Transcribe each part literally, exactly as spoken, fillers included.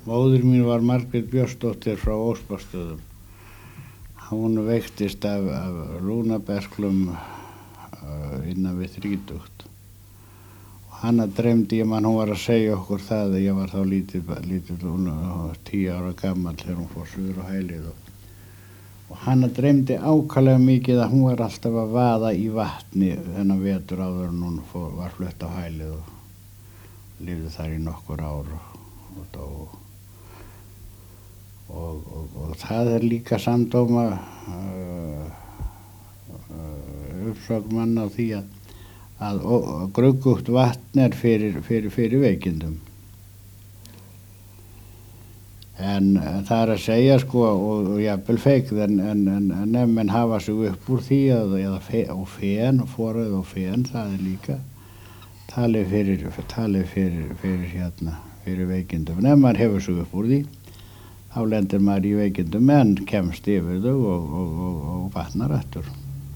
Móðir mín var Margrét Björnsdóttir frá Ósparstöðum. Hún veiktist af, af lúnaberklum uh, innan við þrítugt. Og hana dreymdi ég mann, hún var að segja okkur það að ég var þá lítill, lítill tíu ára gamall þegar hún fór suður á hælið. Og, og hana dreymdi ákaflega mikið að hún var alltaf að vaða í vatni þennan vetur áður en hún fór, var flutt á hælið og lifði þar í nokkur ár og, og dó. Og, og, og það er líka samdóma uh, uh, uppsögn mann á því að, að gruggugt vatn er fyrir, fyrir, fyrir veikindum. En það er að segja sko og, og jafnvel feikð en, en, en, en ef menn hafa sig upp úr því að, eða fe, og fen, foröð og fen, það er líka talið fyrir, talið fyrir, fyrir hérna, fyrir veikindum. En ef maður hefur sig upp úr því, þá lendir maður í veikindum en kemst yfir þau og, og, og, og vatnar aftur.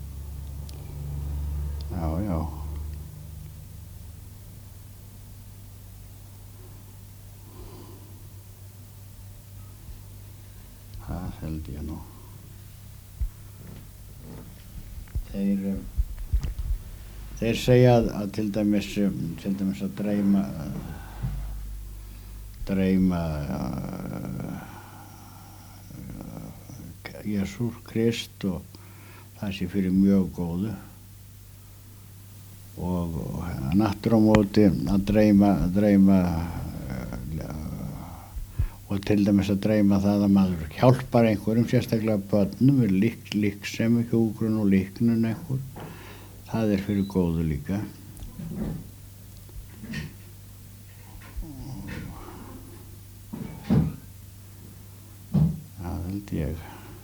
Já, já. Það held ég nú. Þeir, þeir segja að, að til dæmis, til dæmis að dreyma, dreyma uh, Jesús Krist og það sé fyrir mjög góðu. Og, og nattur á móti að dreyma, dreyma og til dæmis að dreyma það að maður hjálpar einhverjum, sérstaklega börnum við lík, líksemi, hjúgrun og líknun einhver. Það er fyrir góðu líka. Það held ég.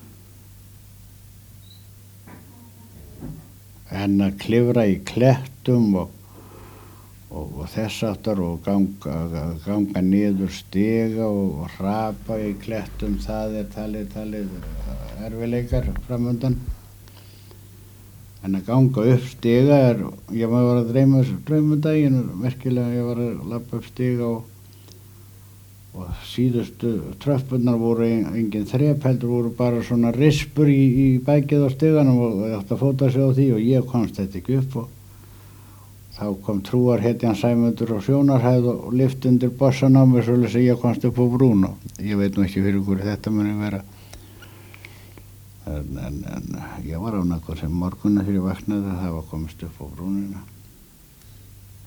En að klifra í klettum og Og, og þess aftar og ganga, ganga niður stiga og, og hrapa í klettum, það er talið, talið erfiðleikar framundan. En að ganga upp stiga er, ég var að dreyma dreyma daginn, merkilega ég var að labba upp stiga og, og síðustu tröppurnar voru engin þrep, heldur voru bara svona rispur í, í bækið á stiganum og ég átti að fóta sig á því og ég komst þetta ekki upp og þá kom trúarhetjan Sæmundur á Sjónarhæð og lyfti undir bossan á mig svoleiðis að ég komst upp á brún og ég veit nú ekki fyrir hverju þetta muni vera. En, en, en ég var ánægður sem morgunna þegar ég vaknaði að það var komist upp á brúnina.